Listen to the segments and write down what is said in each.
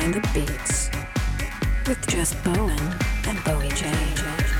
Behind the Beats with Jess Bowen and Bowie Jane.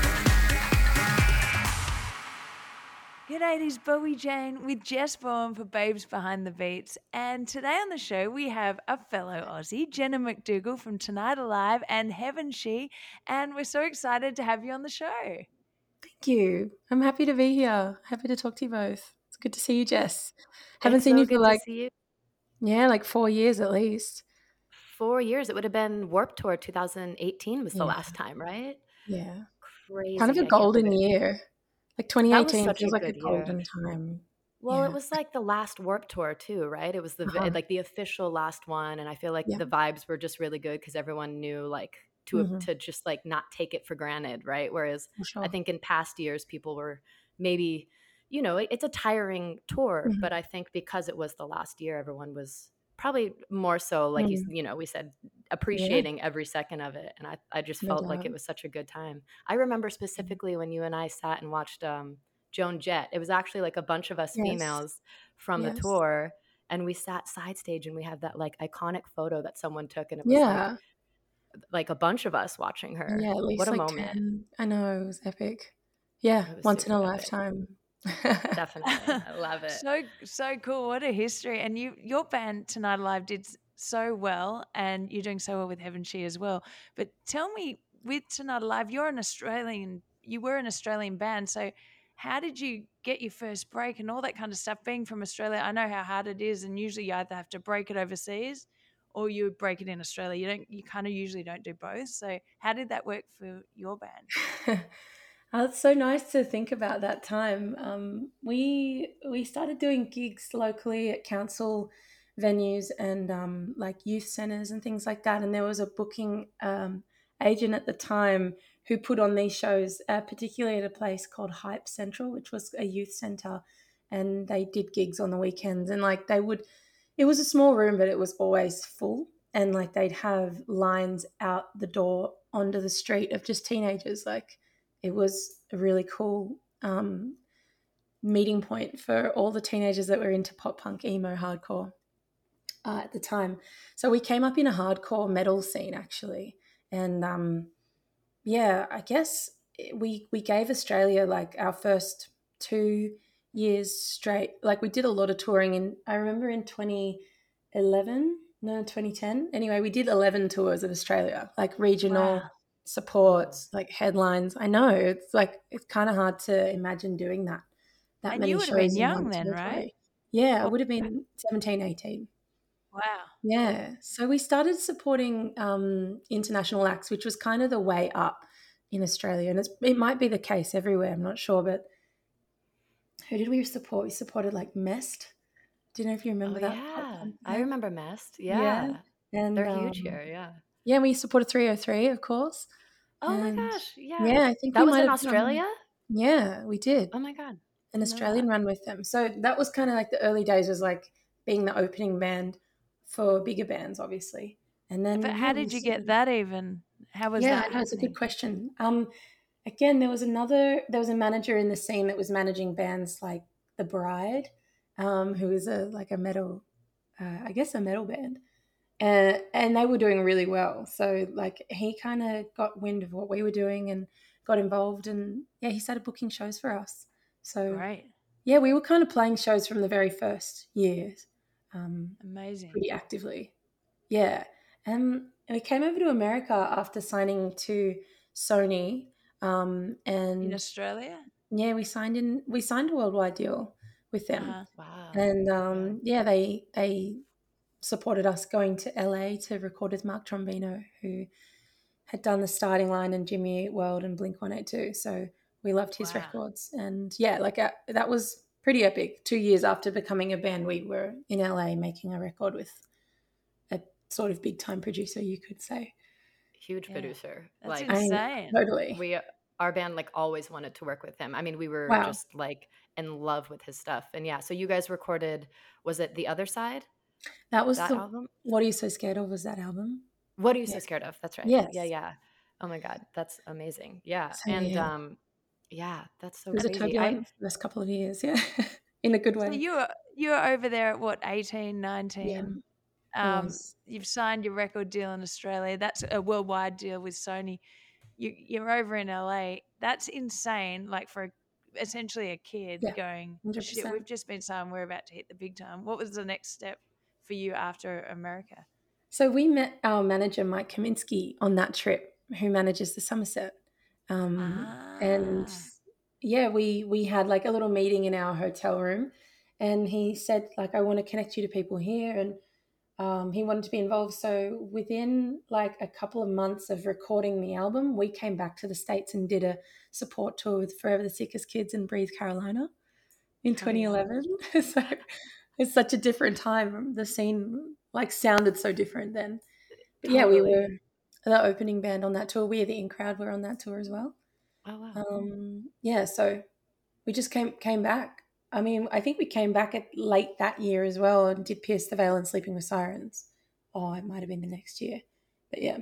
G'day, this is Bowie Jane with Jess Bowen for Babes Behind the Beats. And today on the show, we have a fellow Aussie, Jenna McDougall from Tonight Alive and Heaven She. And we're so excited to have you on the show. Thank you. I'm happy to be here. Happy to talk to you both. It's good to see you, Jess. Haven't It's seen so you for good to see you. like 4 years at least. 4 years. It would have been Warped Tour 2018 was the Yeah. last time, right? Yeah. Crazy. Kind of a I can't golden believe it. year. Like That was 2018 such a feels like a good year. golden time. Well, Yeah. it was like the last Warped Tour too, right? It was Uh-huh. like the official last one, and I feel like Yeah. the vibes were just really good because everyone knew like to just like not take it for granted, right? Whereas For sure. I think in past years people were maybe, it's a tiring tour, but I think because it was the last year, everyone was probably more so like we said, appreciating every second of it, and I just No felt like doubt. it was such a good time. I remember specifically when you and I sat and watched Joan Jett. It was actually like a bunch of us Yes. females from the Yes. tour, and we sat side stage and we had that like iconic photo that someone took, and it was like a bunch of us watching her. Yeah, at least What a like moment. 10. I know, it was epic. Yeah, It was once in super a epic. lifetime. Definitely. I love it. So cool. What a history. And your band Tonight Alive did so well, and you're doing so well with Heaven She as well. But tell me, with Tonight Alive, you were an Australian band. So how did you get your first break and all that kind of stuff? Being from Australia, I know how hard it is, and usually you either have to break it overseas or you break it in Australia. You kind of usually don't do both. So how did that work for your band? It's so nice to think about that time. We started doing gigs locally at council venues and like youth centres and things like that. And there was a booking agent at the time who put on these shows, particularly at a place called Hype Central, which was a youth centre, and they did gigs on the weekends. And like it was a small room, but it was always full. And like they'd have lines out the door onto the street of just teenagers, like. It was a really cool meeting point for all the teenagers that were into pop punk, emo, hardcore at the time. So we came up in a hardcore metal scene actually, and I guess we gave Australia like our first 2 years straight. Like we did a lot of touring, and I remember in 2010. Anyway, we did 11 tours of Australia, like regional. Wow. Supports, like headlines. I know it's kind of hard to imagine doing that And many you would shows have been in young one then, territory. right? Yeah, I would have been 17, 18. Wow. Yeah, so we started supporting international acts, which was kind of the way up in Australia, and it might be the case everywhere. I'm not sure, but who did we support? We supported like Mest. Do you know if you remember that? Yeah, I remember Mest. Yeah, Yeah. And they're huge here. Yeah. Yeah, we supported 303, of course. Oh my And gosh, yeah. yeah, I think that we was might in have Australia? Yeah, we did. Oh my God. An Australian run with them. So that was kind of like the early days, was like being the opening band for bigger bands, obviously. And then But how did you get that even? How was that? Yeah, that's a good question. Again, there was a manager in the scene that was managing bands like The Bride, who is a metal, I guess a metal band. And they were doing really well. So like he kind of got wind of what we were doing and got involved, and yeah, he started booking shows for us. So Great. yeah, we were kind of playing shows from the very first years. Amazing. Pretty actively. Yeah. And we came over to America after signing to Sony. And In Australia? yeah, we signed a worldwide deal with them. Wow. And they supported us going to LA to record with Mark Trombino, who had done the Starting Line and Jimmy Eat World and Blink-182. So we loved his records. And yeah, like that was pretty epic. 2 years after becoming a band, we were in LA making a record with a sort of big time producer, you could say. Huge producer. That's like insane. Totally. Our band like always wanted to work with him. I mean, we were just like in love with his stuff. And yeah, so you guys recorded, was it The Other Side? That was that album? What Are You So Scared Of was that album. What Are You So Scared Of? That's right. Yes. Yeah. Oh my God, that's amazing. Yeah. So, and yeah, that's so it was crazy. a turbulent first couple of years, yeah. In a good way. So you were over there at what, 18, 19? Yeah. was. You've signed your record deal in Australia. That's a worldwide deal with Sony. You're over in LA. That's insane. Like for essentially a kid Yeah, going, shit, 100%. we've just been saying we're about to hit the big time. What was the next step for you after America? So we met our manager, Mike Kaminsky, on that trip, who manages the Somerset. And Ah, yeah, we had like a little meeting in our hotel room, and he said like, I want to connect you to people here, and he wanted to be involved. So within like a couple of months of recording the album, we came back to the States and did a support tour with Forever the Sickest Kids in Breathe, Carolina in bloody hell. 2011. So it's such a different time. The scene like sounded so different then. But yeah, we Totally. were the opening band on that tour. We, the In Crowd, were on that tour as well. Oh, wow. Yeah, so we just came back. I mean, I think we came back at late that year as well and did Pierce the Veil and Sleeping with Sirens. Oh, it might have been the next year. But yeah,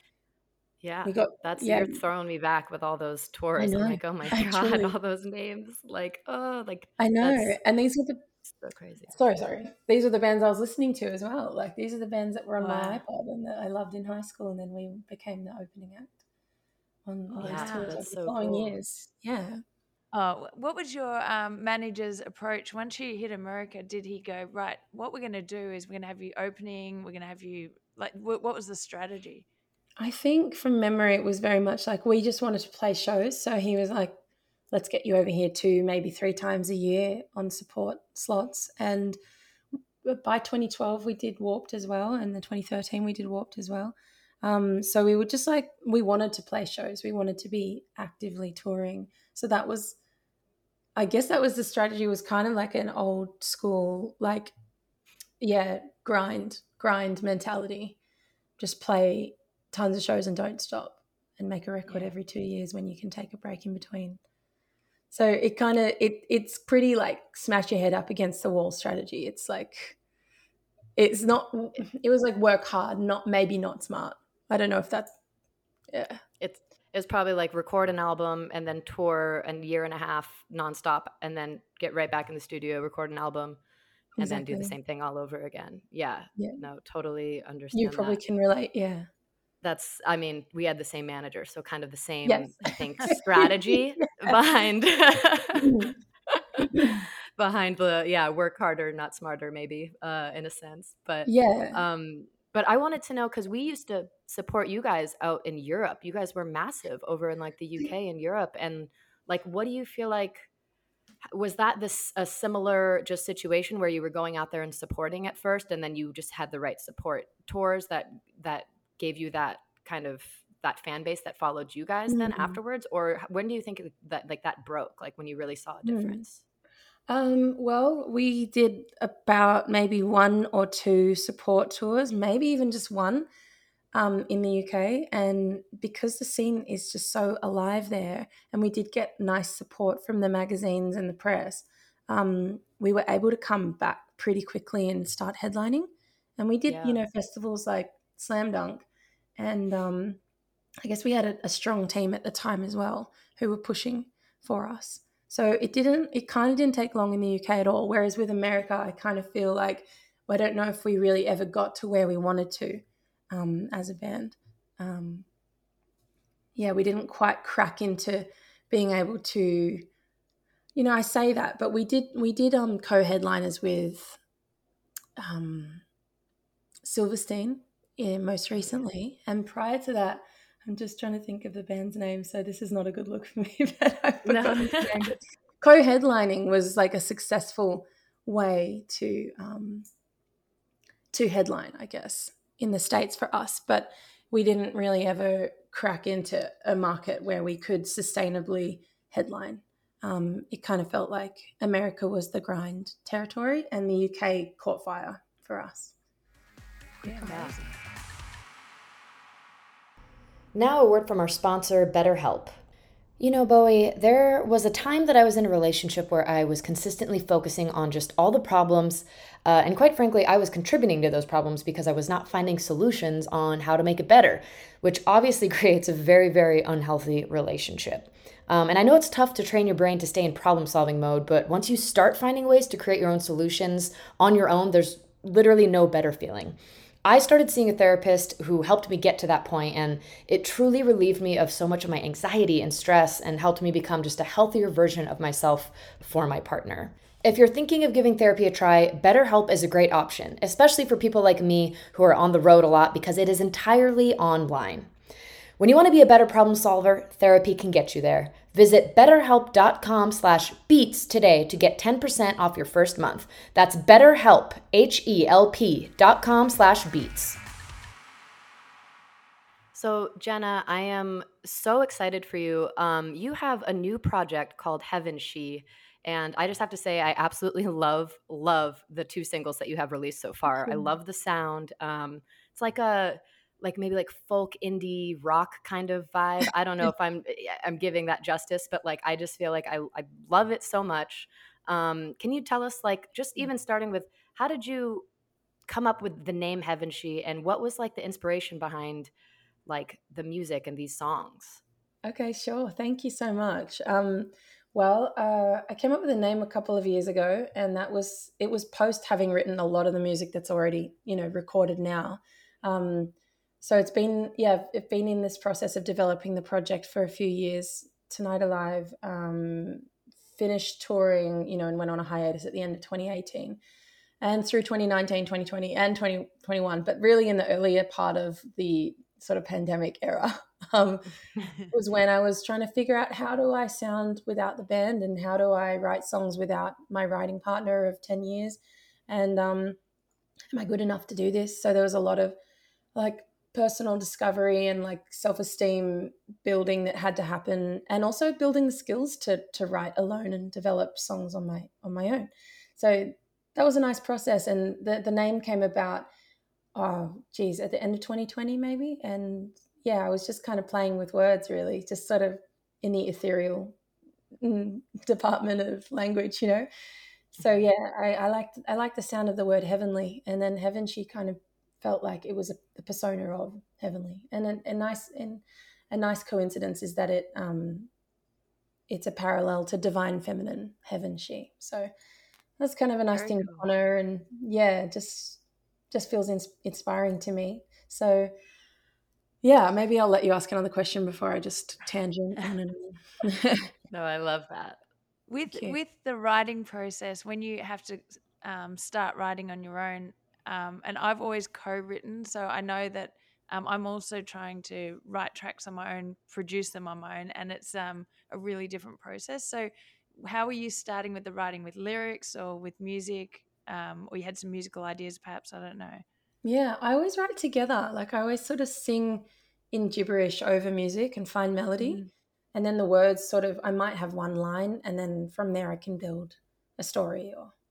Yeah, we got, you're throwing me back with all those I tours. I'm know, like, oh my God, actually. all those names. Like, oh, like I know. that's And these were the, so crazy. sorry. These were the bands I was listening to as well. Like these are the bands that were on my Wow. iPod and that I loved in high school. And then we became the opening act on all these Yeah, tours over that's the so following cool. years. Yeah. Oh, what was your manager's approach once you hit America? Did he go, right, what we're going to do is we're going to have you opening, we're going to have you, like, what was the strategy? I think from memory, it was very much like we just wanted to play shows. So he was like, let's get you over here 2, maybe 3 times a year on support slots. And by 2012, we did Warped as well. And then 2013, we did Warped as well. So we would just like, we wanted to play shows. We wanted to be actively touring. So that was, I guess that was the strategy, was kind of like an old school, like, yeah, grind mentality. Just play tons of shows and don't stop and make a record Yeah. every 2 years when you can take a break in between. So it kind of, it's pretty like smash your head up against the wall strategy. It's like, it's not, it was like work hard, maybe not smart. I don't know if that's, yeah. It's probably like record an album and then tour a year and a half nonstop and then get right back in the studio, record an album, and then do the same thing all over again. Yeah. No, totally understand You probably that. can relate. Yeah. That's, I mean, we had the same manager, so kind of the same, Yes. I think, strategy behind behind the work harder, not smarter, maybe in a sense. But but I wanted to know, because we used to support you guys out in Europe. You guys were massive over in like the UK and Europe, and like, what do you feel like? Was that a similar just situation where you were going out there and supporting at first, and then you just had the right support tours that gave you that kind of that fan base that followed you guys then afterwards? Or when do you think that like that broke, like when you really saw a difference? Well, we did about maybe 1 or 2 support tours, maybe even just one, in the UK. And because the scene is just so alive there, and we did get nice support from the magazines and the press, we were able to come back pretty quickly and start headlining. And we did, festivals like Slam Dunk. And I guess we had a strong team at the time as well who were pushing for us. So it kind of didn't take long in the UK at all. Whereas with America, I kind of feel like, I don't know if we really ever got to where we wanted to as a band. We didn't quite crack into being able to, I say that, but we did co-headliners with Silverstein most recently. And prior to that, I'm just trying to think of the band's name, so this is not a good look for me, but I've forgotten his name. But co-headlining was like a successful way to headline, I guess, in the States for us, but we didn't really ever crack into a market where we could sustainably headline. It kind of felt like America was the grind territory and the UK caught fire for us. Yeah, amazing. Now a word from our sponsor, BetterHelp. You know, Bowie, there was a time that I was in a relationship where I was consistently focusing on just all the problems, and quite frankly, I was contributing to those problems because I was not finding solutions on how to make it better, which obviously creates a very, very unhealthy relationship. And I know it's tough to train your brain to stay in problem-solving mode, but once you start finding ways to create your own solutions on your own, there's literally no better feeling. I started seeing a therapist who helped me get to that point, and it truly relieved me of so much of my anxiety and stress and helped me become just a healthier version of myself for my partner. If you're thinking of giving therapy a try, BetterHelp is a great option, especially for people like me who are on the road a lot because it is entirely online. When you want to be a better problem solver, therapy can get you there. Visit betterhelp.com/beats today to get 10% off your first month. That's BetterHelp, HELP.com/beats. So, Jenna, I am so excited for you. You have a new project called Heaven She, and I just have to say I absolutely love the 2 singles that you have released so far. I love the sound. It's like maybe like folk indie rock kind of vibe. I don't know if I'm giving that justice, but like I just feel like I love it so much. Can you tell us, like, just even starting with, how did you come up with the name Heaven She, and what was like the inspiration behind like the music and these songs? Okay, sure. Thank you so much. I came up with a name a couple of years ago, and it was post having written a lot of the music that's already, recorded now. So it's been in this process of developing the project for a few years. Tonight Alive finished touring, and went on a hiatus at the end of 2018 and through 2019, 2020, and 2021, but really in the earlier part of the sort of pandemic era. Was when I was trying to figure out, how do I sound without the band, and how do I write songs without my writing partner of 10 years, and am I good enough to do this? So there was a lot of like personal discovery and like self-esteem building that had to happen, and also building the skills to write alone and develop songs on my own. So that was a nice process, and the name came about at the end of 2020 maybe. And yeah, I was just kind of playing with words, really, just sort of in the ethereal department of language, So yeah, I liked the sound of the word heavenly, and then Heaven She kind of felt like it was the persona of heavenly. And a nice coincidence is that it's a parallel to divine feminine, Heaven She. So that's kind of a nice thing to honor, and yeah, just feels inspiring to me. So yeah, maybe I'll let you ask another question before I just tangent on and on. No, I love that. With the writing process, when you have to start writing on your own, and I've always co-written, so I know that I'm also trying to write tracks on my own, produce them on my own, and it's a really different process. So how were you starting with the writing, with lyrics or with music, or you had some musical ideas perhaps? I don't know. Yeah, I always write together. Like I always sort of sing in gibberish over music and find melody. And then the words I might have one line, and then from there I can build a story.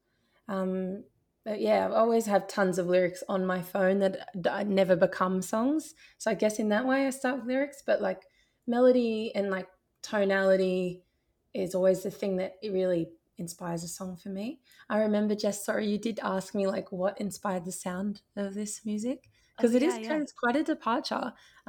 But yeah, I always have tons of lyrics on my phone that I never become songs. So I guess in that way I start with lyrics, but like melody and like tonality is always the thing that it really inspires a song for me. I remember, Jess, sorry, you did ask me like what inspired the sound of this music, because it's quite a departure.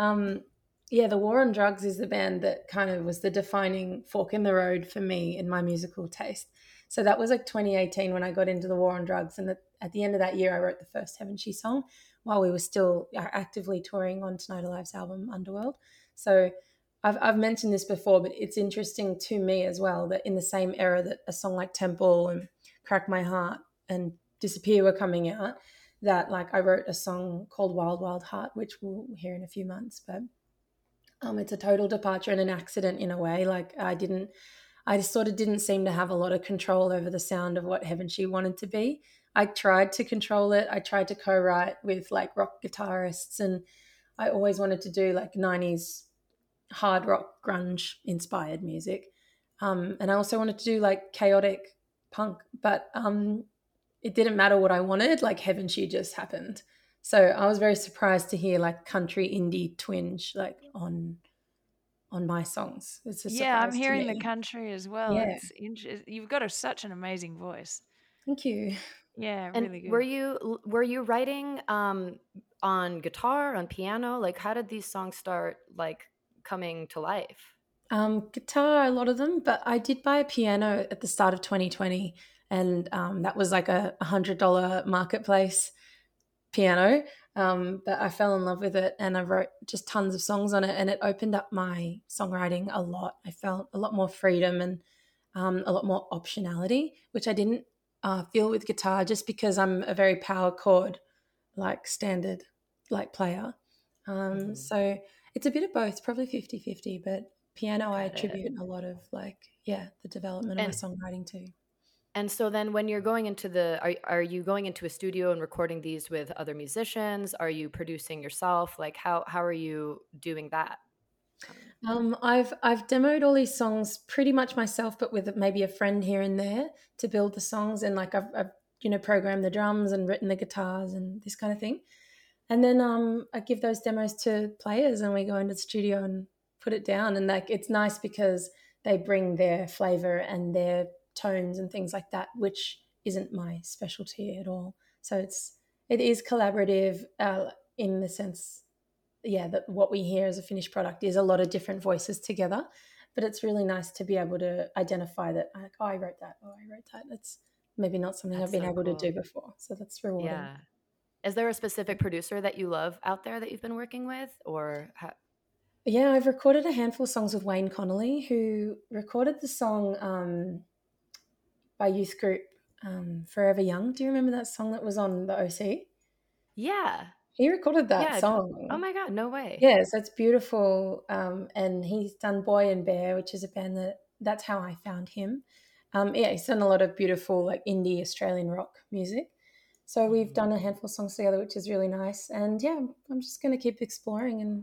The War on Drugs is the band that kind of was the defining fork in the road for me in my musical taste. So that was like 2018 when I got into the War on Drugs, and at the end of that year I wrote the first Heaven She song while we were still actively touring on Tonight Alive's album Underworld. So I've mentioned this before, but it's interesting to me as well that in the same era that a song like Temple and Crack My Heart and Disappear were coming out, that like I wrote a song called Wild Wild Heart, which we'll hear in a few months. But it's a total departure and an accident in a way. Like I just sort of didn't seem to have a lot of control over the sound of what Heaven She wanted to be. I tried to control it. I tried to co-write with like rock guitarists, and I always wanted to do like 90s hard rock grunge inspired music. And I also wanted to do like chaotic punk, but it didn't matter what I wanted, like Heaven She just happened. So I was very surprised to hear like country indie twinge like on my songs. It's a surprise. I'm hearing the country as well. Yeah. You've got such an amazing voice. Thank you. Yeah, and really good. Were you writing on guitar, on piano? Like how did these songs start like coming to life? Guitar, a lot of them, but I did buy a piano at the start of 2020, and that was like a $100 marketplace piano, but I fell in love with it and I wrote just tons of songs on it, and it opened up my songwriting a lot. I felt a lot more freedom and a lot more optionality, which I didn't feel with guitar, just because I'm a very power chord, like standard, like player. So it's a bit of both, probably 50-50, but piano I Got it. attribute a lot of the development of my And songwriting to. and so then when you're going into are you going into a studio and recording these with other musicians? Are you producing yourself? Like how are you doing that? I've demoed all these songs pretty much myself, but with maybe a friend here and there to build the songs, and I've programmed the drums and written the guitars and this kind of thing. And then I give those demos to players, and we go into the studio and put it down. And it's nice because they bring their flavor and their tones and things like that, which isn't my specialty at all. So it is collaborative in the sense, that what we hear as a finished product is a lot of different voices together. But it's really nice to be able to identify that, like, oh, I wrote that. Oh, I wrote that. It's maybe not something I've That's been so able to do cool. before. So that's rewarding. Yeah. Is there a specific producer that you love out there that you've been working with, or Yeah, I've recorded a handful of songs with Wayne Connolly, who recorded the song by youth group Forever Young. Do you remember that song that was on the OC? Yeah. He recorded that Yeah. Oh song. my God, no way. Yeah, so it's beautiful. And he's done Boy and Bear, which is a band that's how I found him. He's done a lot of beautiful indie Australian rock music. So we've done a handful of songs together, which is really nice. And yeah, I'm just going to keep exploring and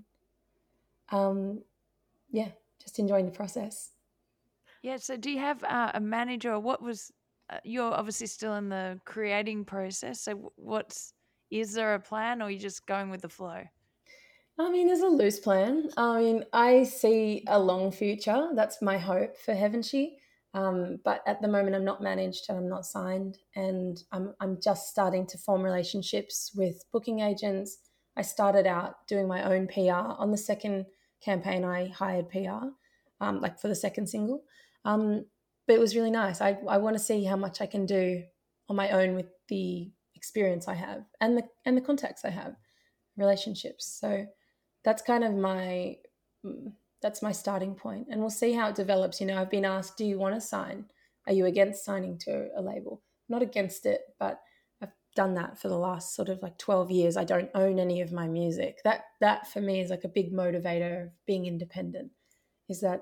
just enjoying the process. Yeah. So do you have a manager, or what was, you're obviously still in the creating process. So is there a plan, or are you just going with the flow? I mean, there's a loose plan. I mean, I see a long future. That's my hope for Heavenshee. But at the moment, I'm not managed and I'm not signed, and I'm just starting to form relationships with booking agents. I started out doing my own PR on the second campaign. I hired PR, for the second single. But it was really nice. I want to see how much I can do on my own with the experience I have and the contacts I have, relationships. So that's kind of that's my starting point, and we'll see how it develops. I've been asked, do you want to sign? Are you against signing to a label? Not against it, but I've done that for the last sort of 12 years. I don't own any of my music. That for me is a big motivator of being independent, is that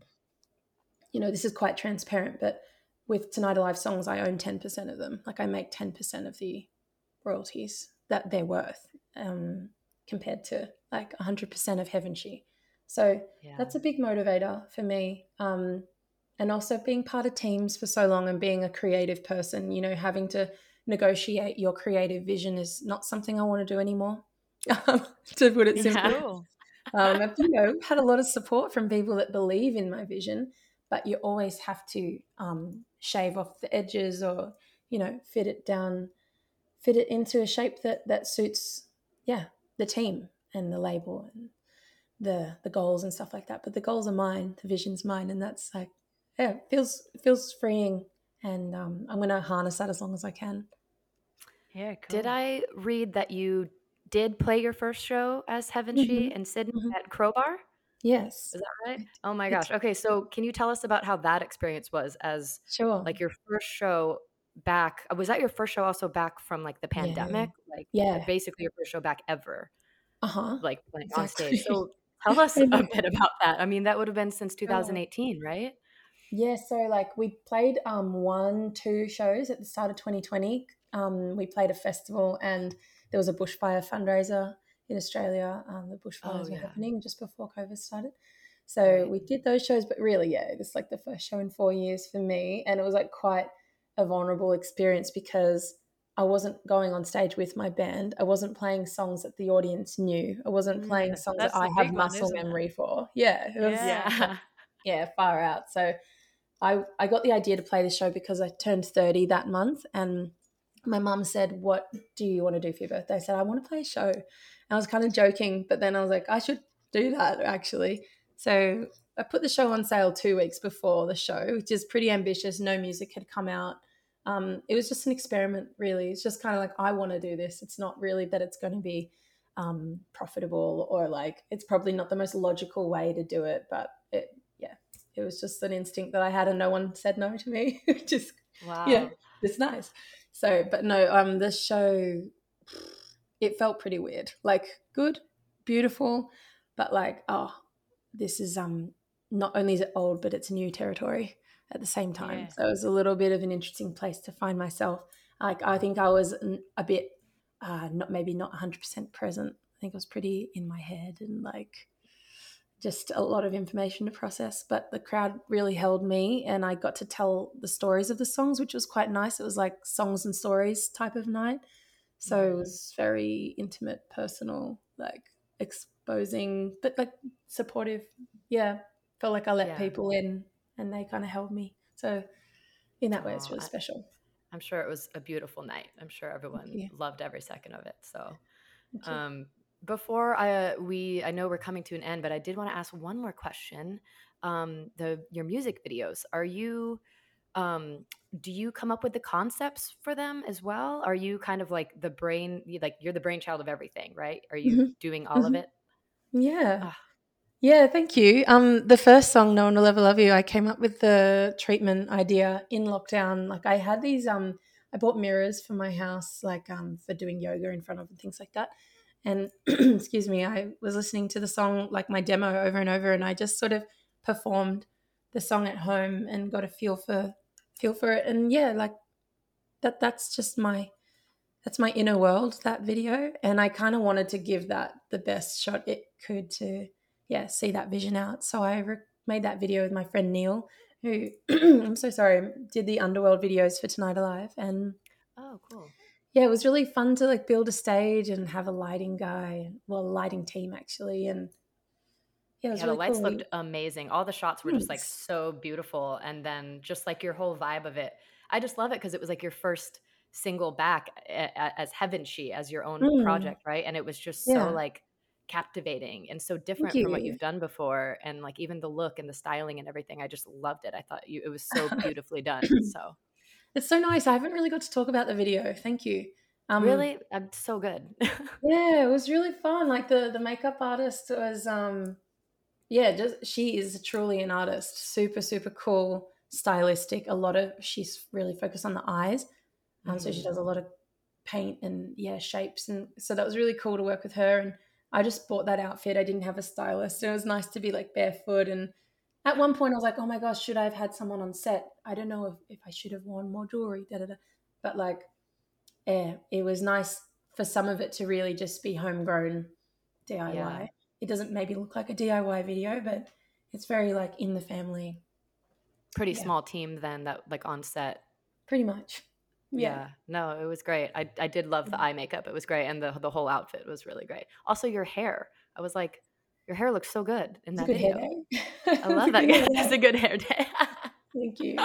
this is quite transparent, but with Tonight Alive songs, I own 10% of them. I make 10% of the royalties that they're worth, compared to 100% of Heavenshee. So that's a big motivator for me. And also being part of teams for so long and being a creative person, having to negotiate your creative vision is not something I want to do anymore, to put it simply. Cool. I've had a lot of support from people that believe in my vision, but you always have to shave off the edges or, fit it into a shape that suits, the team and the label and the goals and stuff like that. But the goals are mine, the vision's mine, and that's it feels freeing, and I'm going to harness that as long as I can. Yeah, cool. Did I read that you did play your first show as Heavenshee in Sydney at Crowbar? Yes. Is that right? Oh my gosh. Okay, so can you tell us about how that experience was as Sure. your first show back? Was that your first show also back from the pandemic? Basically your first show back ever. Playing on stage. So tell us a bit about that. I mean, that would have been since 2018, right? Yeah, so we played 1-2 shows at the start of 2020. We played a festival, and there was a bushfire fundraiser in Australia. The bushfires were happening just before COVID started. So we did those shows, but really, it was the first show in 4 years for me. And it was quite a vulnerable experience because I wasn't going on stage with my band. I wasn't playing songs that the audience knew. I wasn't playing songs that I have muscle memory for. Yeah, it was far out. So I got the idea to play the show because I turned 30 that month, and my mum said, what do you want to do for your birthday? I said, I want to play a show. And I was kind of joking, but then I was like, I should do that actually. So I put the show on sale 2 weeks before the show, which is pretty ambitious. No music had come out. It was just an experiment, really. It's just kind of like, I want to do this. It's not really that it's going to be profitable, or like it's probably not the most logical way to do it, but it was just an instinct that I had, and no one said no to me. Just Wow. it's nice. So, but no, the show, it felt pretty weird. Like, good, beautiful, but like, oh, this is not only is it old, but it's new territory at the same time. Yeah. So it was a little bit of an interesting place to find myself. Like, I think I was a bit not 100% present. I think I was pretty in my head, and like just a lot of information to process, but the crowd really held me, and I got to tell the stories of the songs, which was quite nice. It was like songs and stories type of night. So it was very intimate, personal, like exposing, but like supportive. Yeah. Felt like I let people in, and they kind of held me. So in that way, it's really special. I'm sure it was a beautiful night. I'm sure everyone loved every second of it. So before I know we're coming to an end, but I did want to ask one more question. Your music videos, are you do you come up with the concepts for them as well? Are you kind of like you're the brainchild of everything, right? Are you doing all of it? Yeah. Yeah, thank you. The first song, No One Will Ever Love You, I came up with the treatment idea in lockdown. Like, I had these, I bought mirrors for my house, like for doing yoga in front of and things like that. And excuse me, I was listening to the song, like my demo over and over, and I just sort of performed the song at home and got a feel for it. And yeah, like that's just that's my inner world, that video. And I kind of wanted to give that the best shot it could to see that vision out. So I made that video with my friend Neil, who I'm so sorry, did the Underworld videos for Tonight Alive. And oh, cool. Yeah, it was really fun to like build a stage and have a lighting guy, well, a lighting team actually. And yeah, it was really the lights cool. Looked amazing. All the shots were just like so beautiful. And then just like your whole vibe of it. I just love it because it was like your first single back as Heaven She, as your own project, right? And it was just so like captivating and so different from what you've done before, and like even the look and the styling and everything, I just loved it. I thought it was so beautifully done. So it's so nice. I haven't really got to talk about the video. Thank you. Really, I'm so good. Yeah, it was really fun. Like the makeup artist was she is truly an artist. Super, super cool, stylistic. She's really focused on the eyes. So she does a lot of paint and shapes, and so that was really cool to work with her. And I just bought that outfit. I didn't have a stylist. It was nice to be like barefoot, and at one point I was like, oh my gosh, should I have had someone on set? I don't know if I should have worn more jewelry, but like, it was nice for some of it to really just be homegrown DIY. It doesn't maybe look like a DIY video, but it's very like in the family. Pretty small team then, that like on set. Pretty much. Yeah. No, it was great. I did love the eye makeup. It was great. And the whole outfit was really great. Also your hair. I was like, your hair looks so good in that video. I love that. It's a good hair day. Thank you.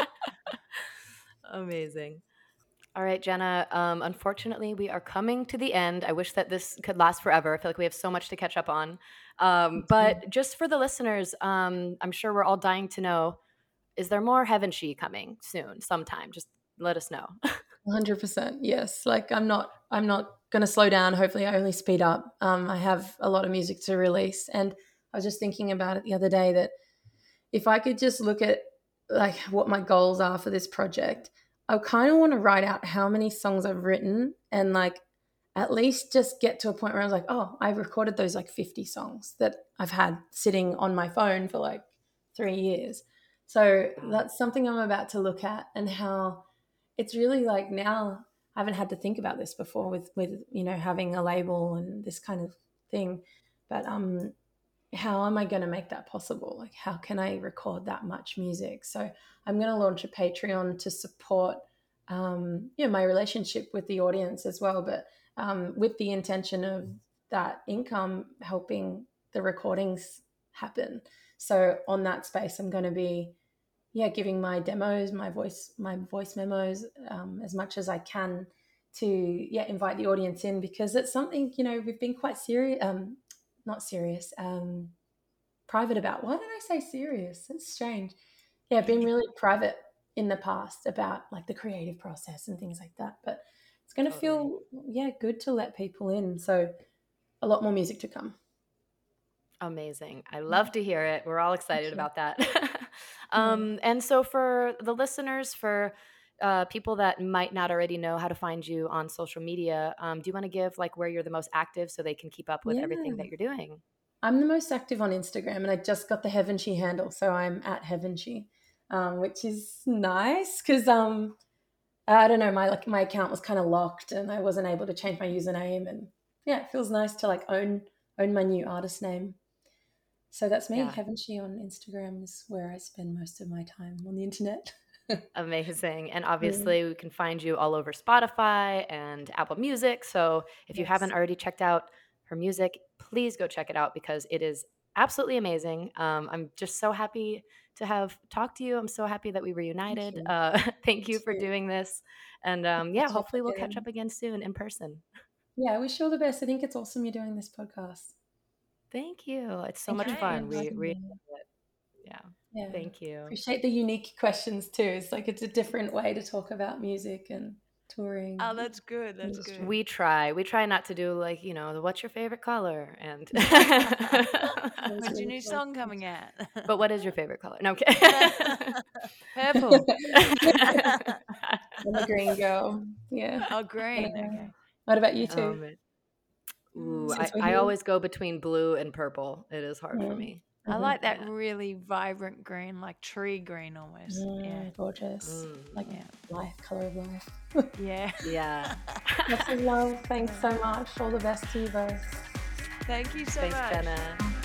Amazing. All right, Jenna, unfortunately, we are coming to the end. I wish that this could last forever. I feel like we have so much to catch up on. But just for the listeners, I'm sure we're all dying to know, is there more Heaven She coming soon, sometime? Just let us know. 100%. Yes. Like I'm not going to slow down. Hopefully I only speed up. I have a lot of music to release. And I was just thinking about it the other day that if I could just look at like what my goals are for this project, I kind of want to write out how many songs I've written, and like at least just get to a point where I was like, oh, I've recorded those like 50 songs that I've had sitting on my phone for like 3 years. So that's something I'm about to look at, and how it's really like now I haven't had to think about this before with having a label and this kind of thing. But how am I going to make that possible? Like, how can I record that much music? So I'm going to launch a Patreon to support, my relationship with the audience as well, but with the intention of that income helping the recordings happen. So on that space, I'm going to be, giving my demos, my voice memos, as much as I can to, invite the audience in, because it's something, we've been quite serious, not serious, private about. Why did I say serious? That's strange. Yeah, being really private in the past about like the creative process and things like that. But it's going to feel, good to let people in. So a lot more music to come. Amazing. I love to hear it. We're all excited about that. And so for the listeners, for people that might not already know how to find you on social media, do you want to give like where you're the most active so they can keep up with everything that you're doing? I'm the most active on Instagram, and I just got the Heaven She handle. So I'm at Heaven She, which is nice because I don't know, my account was kind of locked and I wasn't able to change my username, and it feels nice to like own my new artist name. So that's me. Heaven She on Instagram is where I spend most of my time on the internet. Amazing. And obviously we can find you all over Spotify and Apple Music. So if you haven't already checked out her music, please go check it out because it is absolutely amazing. I'm just so happy to have talked to you. I'm so happy that we reunited. Thank you for doing this. And hopefully we'll catch up again soon in person. Yeah, I wish you all the best. I think it's awesome you're doing this podcast. Thank you. It's so much fun. We love it. Yeah. Thank you. Appreciate the unique questions too. It's like it's a different way to talk about music and touring. Oh, that's good. That's good. We try not to do like, what's your favorite color? And when's your new song coming out? But what is your favorite color? No, okay. Purple. I'm a green girl. Yeah. Oh, green. Okay. What about you two? I always go between blue and purple. It is hard for me. I like that really vibrant green, like tree green almost. Gorgeous. Like life, color of life. Yeah. Lots of love. Thanks so much. All the best to you both. Thank you so much. Thanks, Benna.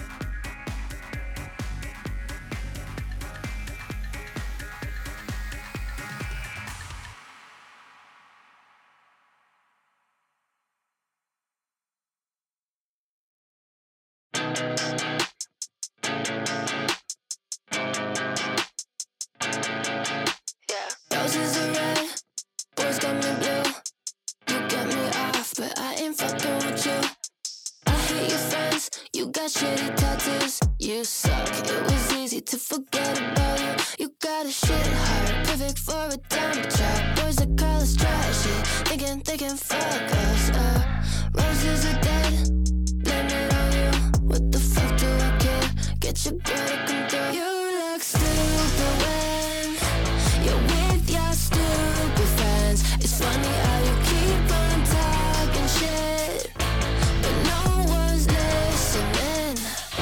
Shitty tattoos, you suck. It was easy to forget about you. You got a shit heart, perfect for a dump truck. Boys that call us trashy, thinking they can fuck us up. Roses are dead, blame it on you. What the fuck do I care? Get your girl to come through. You look stupid when you're with your stupid friends. It's funny how you keep on talking shit, but no one's listening.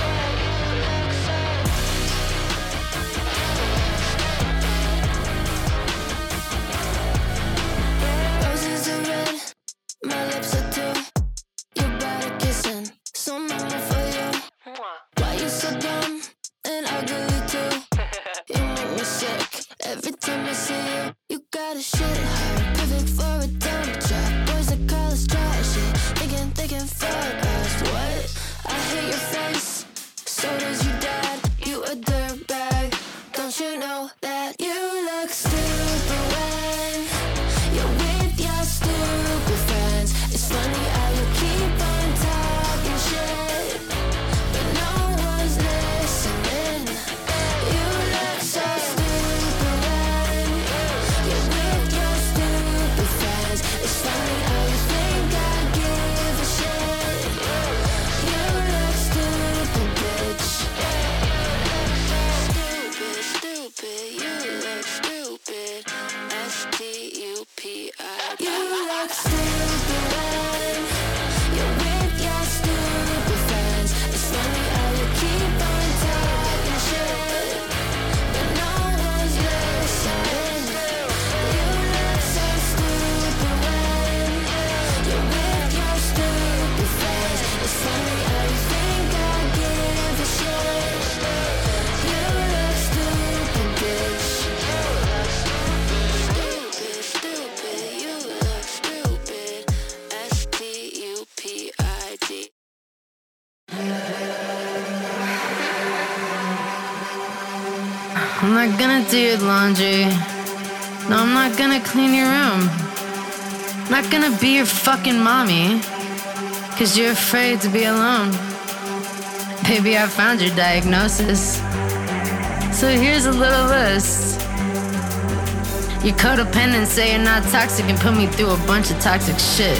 Roses are red, my lips are too. You're bad at kissing, so normal for you. Why you so dumb and ugly too? You make me sick every time I see you. You got a shit heart, perfect for a dump truck. Boys that call us trashy, thinking they can fuck us. What? I hate your face, so does your dad. You a dirtbag, don't you know that? You look stupid when you're with your stupid friends. It's funny how you keep on talking shit, but no one's listening. You look so stupid when you're with your stupid friends. It's funny how you think I give a shit. You look stupid, bitch. Stupid, you look stupid. S-T-U-P-I. You look stupid when you're with your stupid friends. It's funny how you keep on talking shit, but no one's listening. You look so stupid when you're with your stupid friends. It's funny how you think I give a shit. You look stupid, bitch. Stupid, you look stupid. S-T-U-P-I-D. I'm not gonna do your laundry. No, I'm not gonna clean your room. I'm not gonna be your fucking mommy, 'cause you're afraid to be alone. Baby, I found your diagnosis. So here's a little list. You're codependent, say you're not toxic, and put me through a bunch of toxic shit.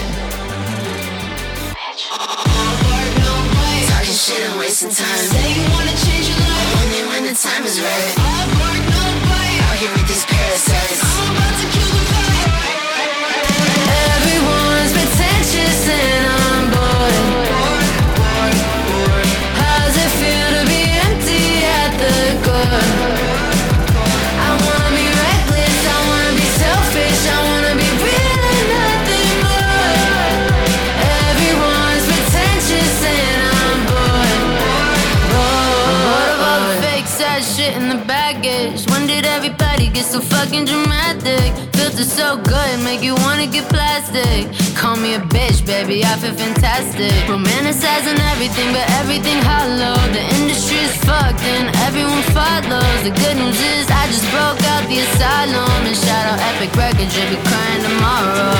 Talking shit and wasting time. Say you wanna change your life, only when the time is right. I work, no bite. Out here with these parasites. I'm about to kill the vibe. Everyone's pretentious and I'm bored. How's it feel to be empty at the core? I wanna be reckless, I wanna be selfish, I wanna be real and nothing more. Everyone's pretentious and I'm bored. Bored of all the fake sad shit in the baggage. When did everybody get so fucking dramatic? Filter so good, make you wanna get plastic. Call me a bitch, baby, I feel fantastic. Romanticizing everything, but everything hollow. The industry is fucked and everyone follows. The good news is I just broke out the asylum. And shout out Epic Records, you'll be crying tomorrow.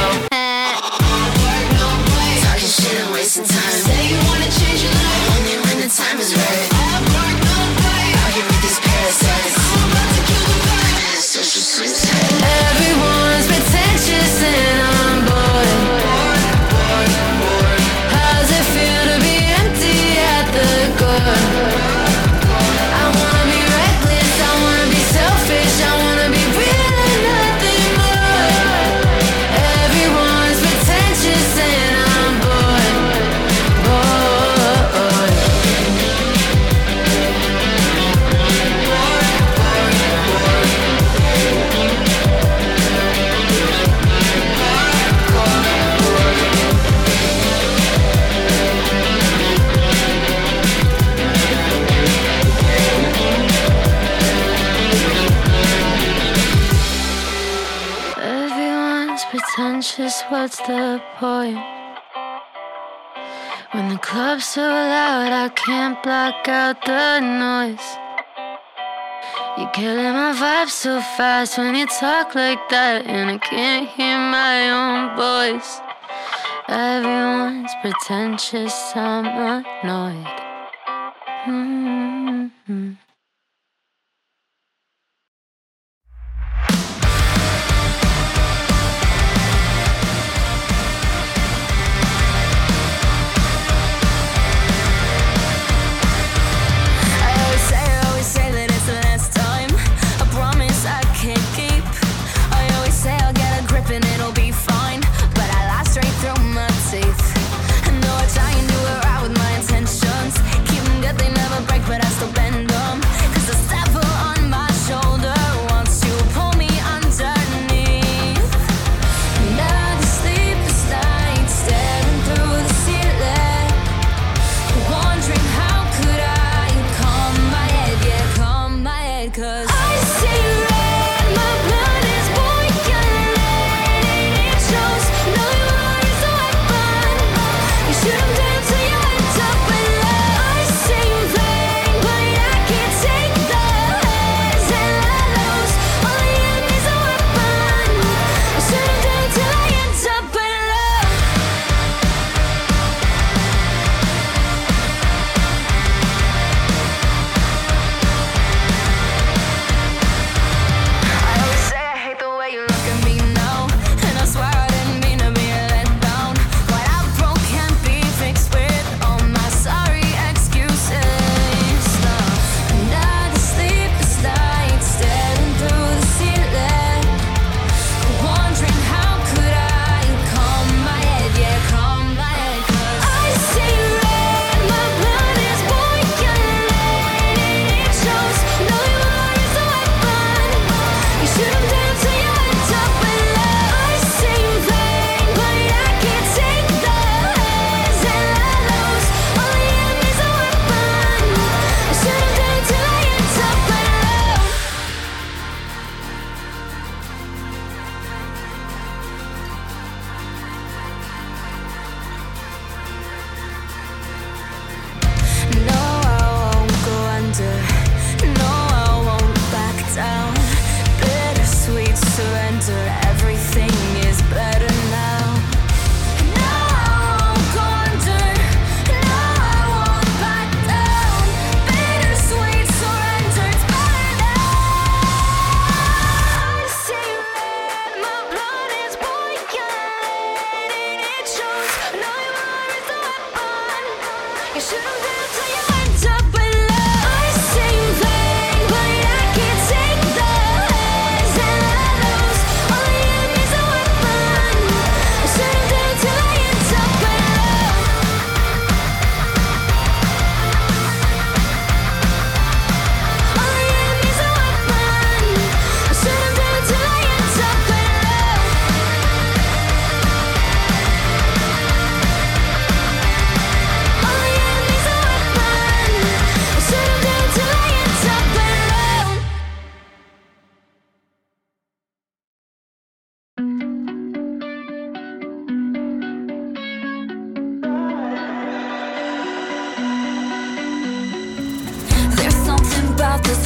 Talking shit and wasting time. Say you wanna change your life, only when the time is right. Out here with these parasites. I'm about to kill the vibe. Social suicide. Everyone's pretentious and I'm bored. How's it feel to be empty at the core? I wanna be reckless, I wanna be selfish, I wanna be real and nothing more. Everyone's pretentious and I'm bored. Everyone's pretentious, what's the point? When the club's so loud, I can't block out the noise. You're killing my vibe so fast when you talk like that, and I can't hear my own voice. Everyone's pretentious, I'm annoyed. Mm-hmm. I always say that it's the last time. I promise I can't keep. I always say I'll get a grip and it'll be fine, but I lie straight through my teeth. I know I try and do it right with my intentions. Keep them good, they never break, but I still bend them. 'Cause the devil on my shoulder wants to pull me underneath. Never sleepless nights, staring through the ceiling, wondering how could I calm my head, yeah, calm my head. 'Cause I see red, my blood is boiling, it shows. No, your heart is a weapon. You shoot 'em down till you end up with love. I sing vain, but I can't take the highs and lows. All I am is a weapon. I shoot 'em down till I end up with love.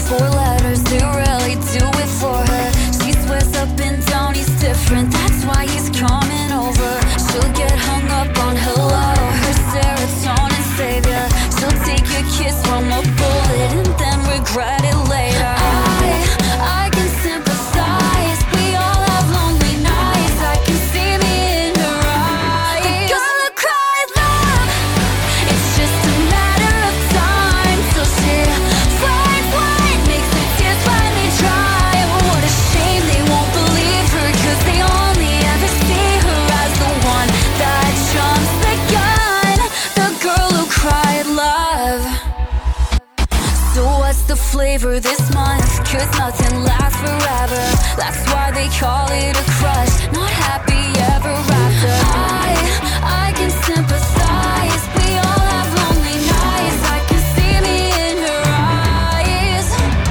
4 letters, they really do it for her. She swears up and down he's different, that's why he's coming over. She'll get hung up on hello, her serotonin savior. She'll take your kiss from a bullet and then regret it later. I can sympathize, we all have lonely nights. I can see me in her eyes. The girl who cried love, it's just a matter of time till she finds what makes the tears finally dry. What a shame they won't believe her, 'cause they only ever see her as the one that jumps the gun. The girl who cried love. So what's the flavor this month? 'Cause nothing lasts forever. That's why they call it a crush, not happy ever after. I can sympathize, we all have lonely nights. I can see me in her eyes.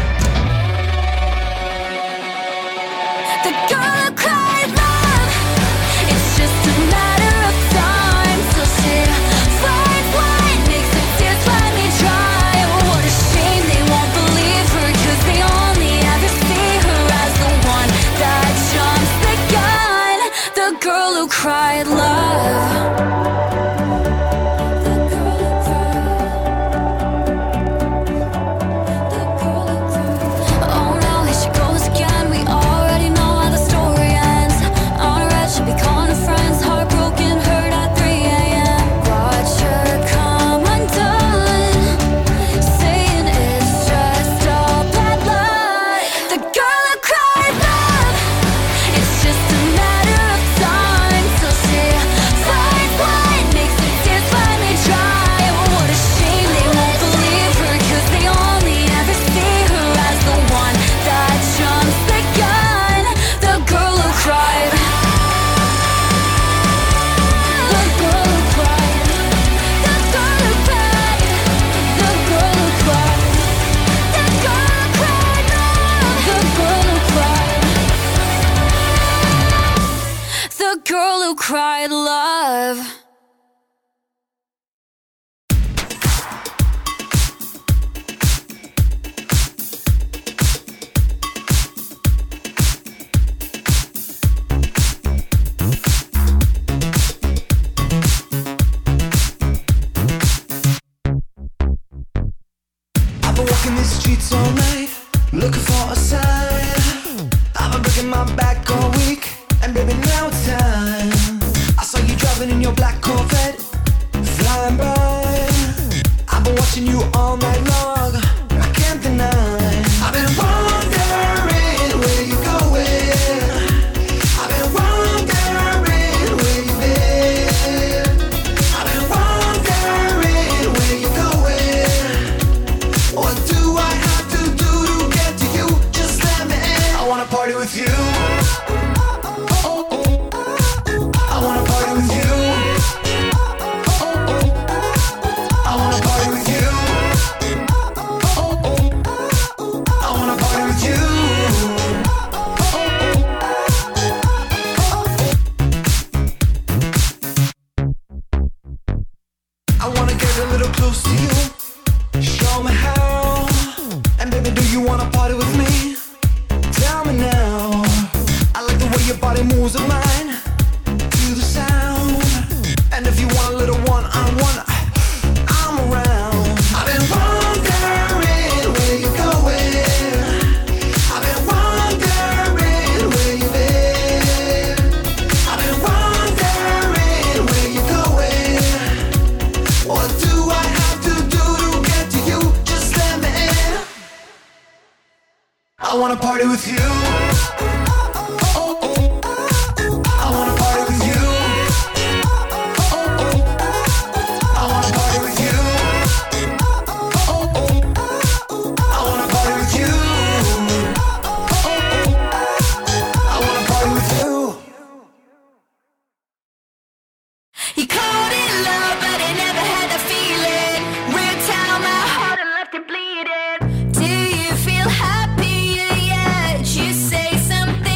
The girl who cried love, it's just a matter of time till she finds what makes the tears finally dry. What a shame they won't believe her, 'cause they only ever see her as the one that jumps the gun. The girl who cried love. The girl who cried. Oh no, here she goes again. We already know how the story ends. On her head, she'll be calling her friends. Heartbroken, hurt at 3 a.m. Watch her come undone, saying it's just all bad luck. The girl who cried love, it's just a matter of time till she finds what makes the tears finally dry. What a shame they won't believe her, 'cause they only ever see her as the one that jumps the gun. The girl who cried. The girl who cried. The girl who cried. The girl who cried. The girl who cried love. The girl who cried. The girl who cried love. I've been walking these streets all night, looking for a sign. I've been breaking my back all week, and baby now it's time. I saw you driving in your black Corvette, flying by. I've been watching you all night long, I can't deny. I've been wondering where you going. I've been wondering where you been. I've been wondering where you going. What do I have to do to get to you? Just let me in. I wanna party with you. I wanna party with you. I wanna party with you. I wanna party with you. I wanna get a little close to you. Show me how. And baby, do you wanna party with me? Tell me now. I like the way your body moves with mine to the sound. And if you want a little one-on-one, I'm around. I've been wondering where you going. I've been wondering where you been. I've been wondering where you going. What do I have to do to get to you? Just let me in. I wanna party with you. I wanna party with you. I wanna party with you. I wanna party with you. I wanna party with you. You called it love, but I never had the feeling. Ripped out my heart and left it bleeding. Do you feel happy yet? You say something.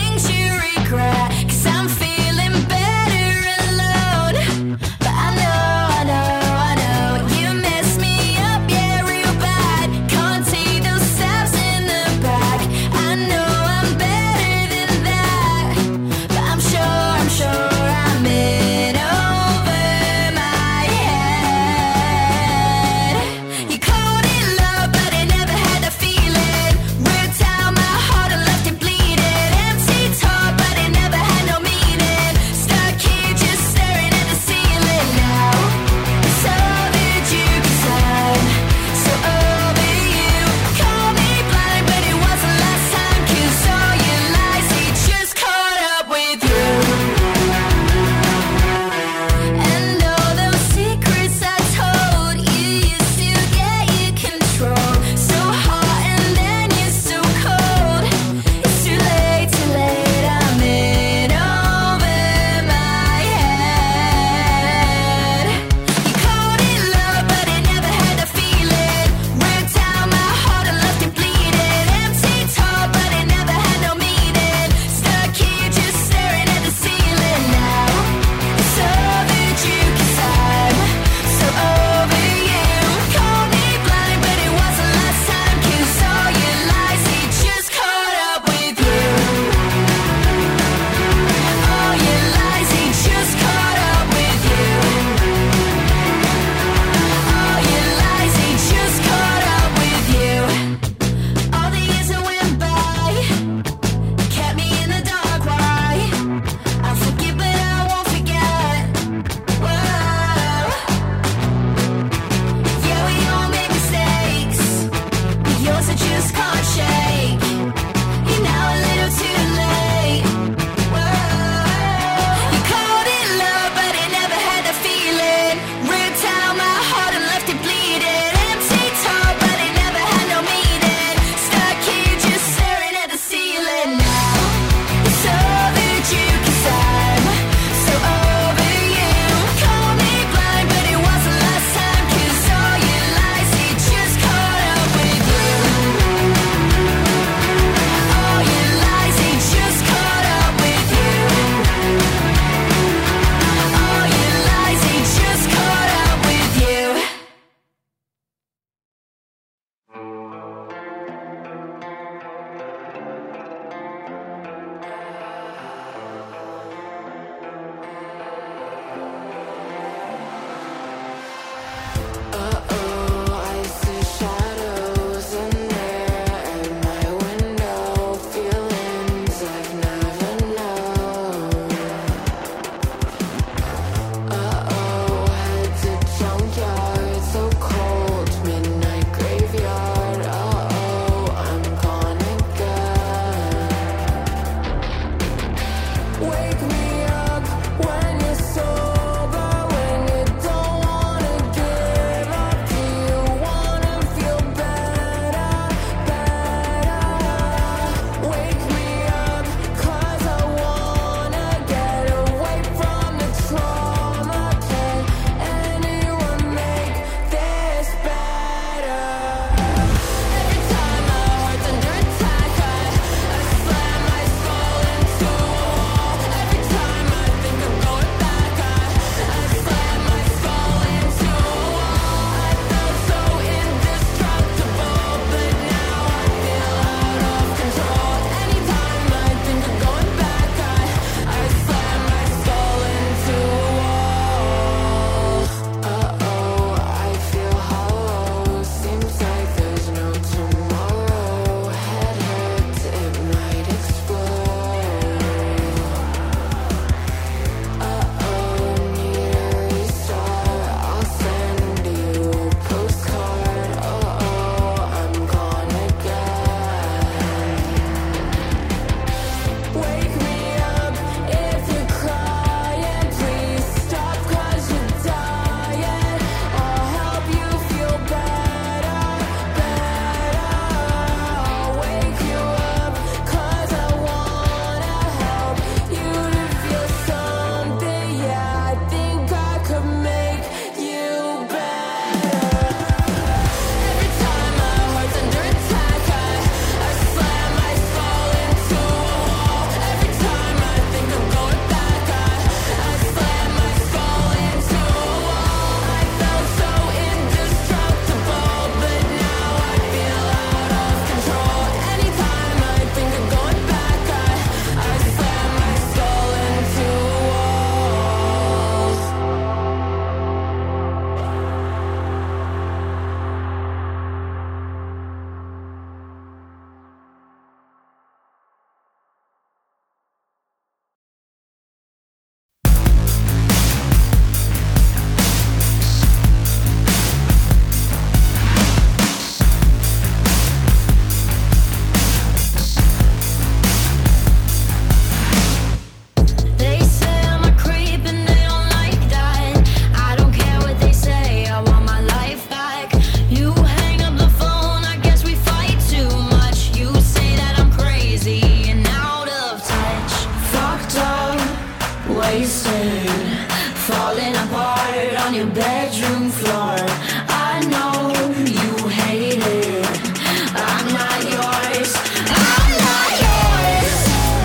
your bedroom floor. I know you hate it. I'm not yours. I'm not yours.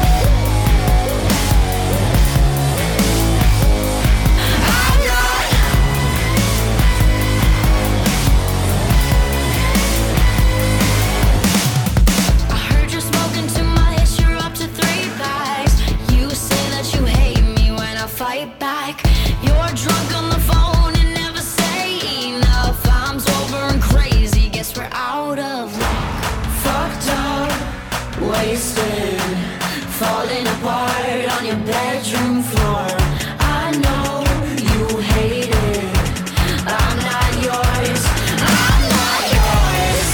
I'm not. I heard you're smoking too much. You're up to 3 packs. You say that you hate me when I fight back. You're drunk on the phone and never say enough. I'm sober and crazy. Guess we're out of luck. Fucked up, wasted, falling apart on your bedroom floor. I know you hate it. I'm not yours. I'm not yours.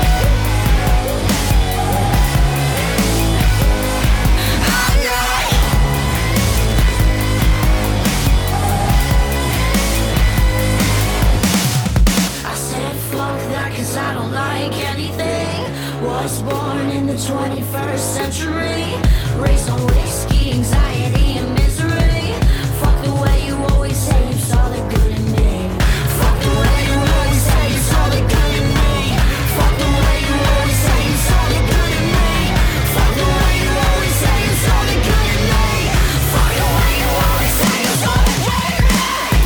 I'm not. I said fuck that 'cause I don't like anything. Was born in the 21st century. Raised on whiskey, anxiety, and misery. Fuck the way you always say you saw the good in me. Fuck the way you always say you saw the good in me. Fuck the way you always say you saw the good in me. Fuck the way you always say you saw the good in me. Fuck the way you always say you saw the good in me.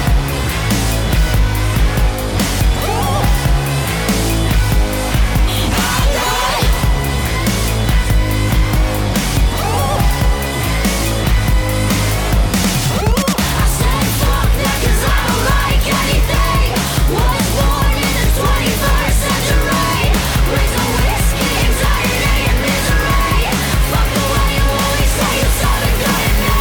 I said fuck that 'cause I don't like anything. Was born in the 21st century. Raised on whiskey, anxiety, and misery. Fuck the way you always say you saw the good in me.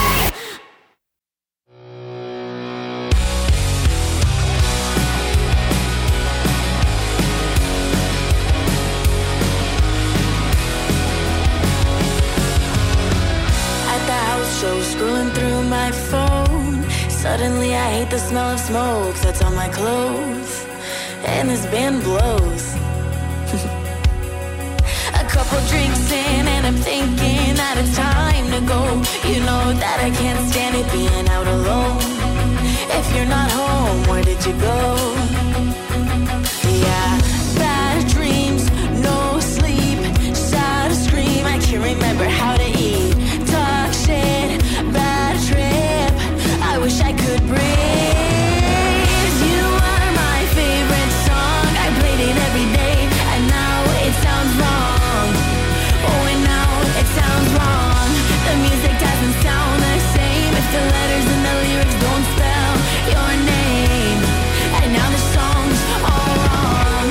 At the house show, scrolling through my phone. Suddenly I hate the smell of smoke that's on my clothes. And this band blows. A couple drinks in and I'm thinking that it's time to go. You know that I can't stand it being out alone. If you're not home, where did you go? Yeah, bad dreams, no sleep, sad scream. I can't remember how to eat. Talk shit, bad trip. I wish I could breathe. You are my favorite song. I played it every day, and now it sounds wrong. Oh, and now it sounds wrong. The music doesn't sound the same if the letters and the lyrics don't spell your name. And now the song's all wrong.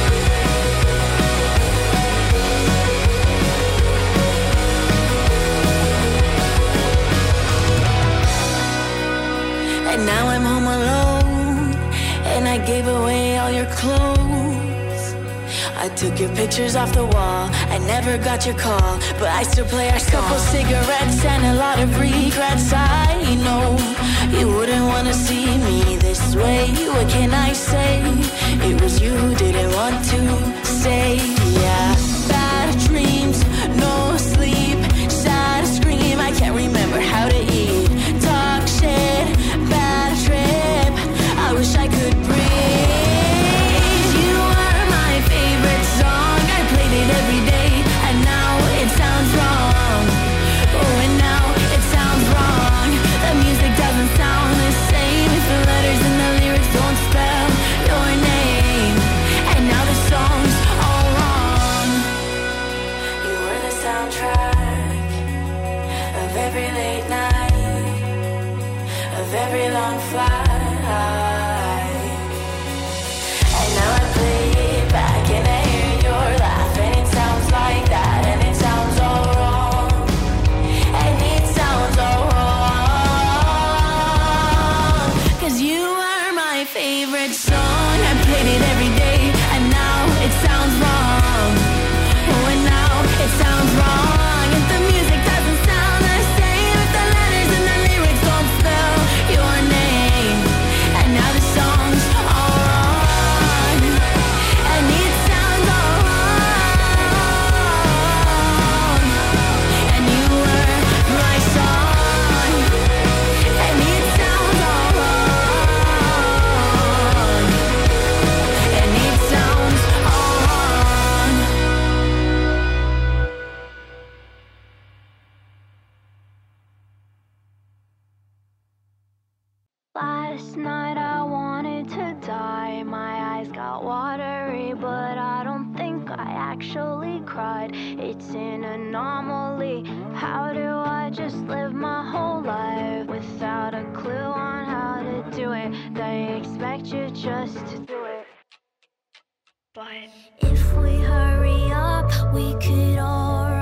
And now I'm home alone, and I gave away all your clothes. I took your pictures off the wall. I never got your call, but I still play our song. Couple cigarettes and a lot of regrets. I know you wouldn't want to see me this way. What can I say? It was you who didn't want to stay. Yeah, bad dreams, no sleep, sad scream. I can't remember how to eat. Talk shit, bad trip. I wish I could breathe. You are my favorite song. I played it every day, and now it sounds wrong. Oh, and now it sounds wrong. The music doesn't sound the same if the letters and the lyrics don't spell your name. And now the song's all wrong. You were the soundtrack of every late night, of every long flight. And now I play it back and I hear your laugh, and it sounds like that, and it sounds all wrong. And it sounds all wrong. 'Cause you are my favorite song. I played it every day, and now it sounds wrong. Oh, and now it sounds wrong. If the music doesn't sound the same, if the letters and the lyrics don't spell your name. And now Last night I wanted to die. My eyes got watery, but I don't think I actually cried. It's an anomaly. How do I just live my whole life without a clue on how to do it? They expect you just to do it. But if we hurry up, we could all